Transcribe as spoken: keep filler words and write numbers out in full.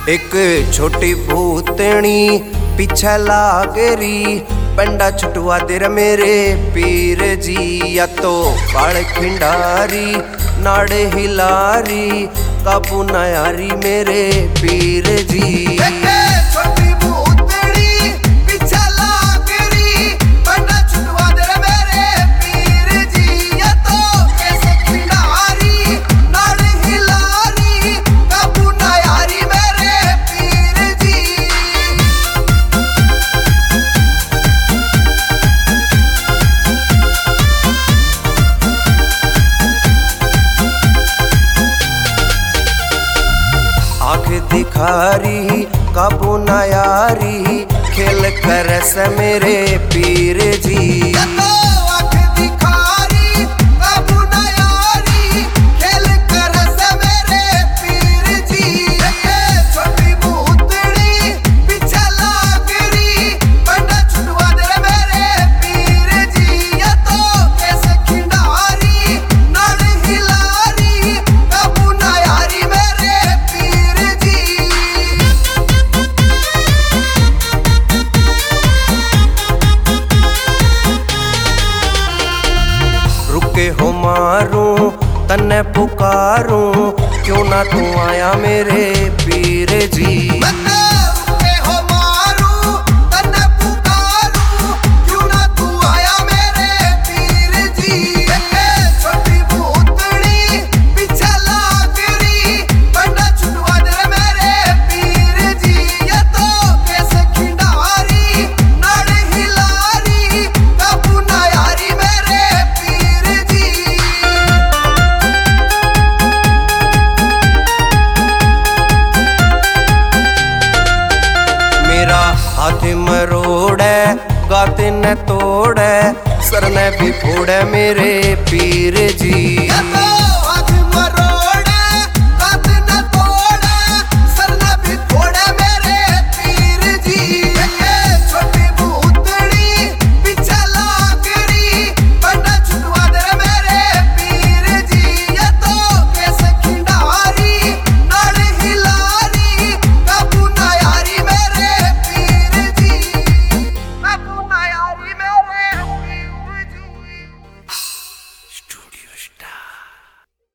एक छोटी भूतनी पीछे लागरी, पंडा छुटवा तेरा मेरे पीर जी। या तो बाल खिंडारी नाड़े हिलारी, काबू न यारी मेरे पीर जी। आँख दिखारी काबू न यारी, खेल कर से मेरे पीर जी। के हो मारूं तन्ने पुकारूं, क्यों ना तू आया मेरे पीर जी। हाथ मरोड़े गाते न तोड़े, सर ने भी फोड़े मेरे पीर जी।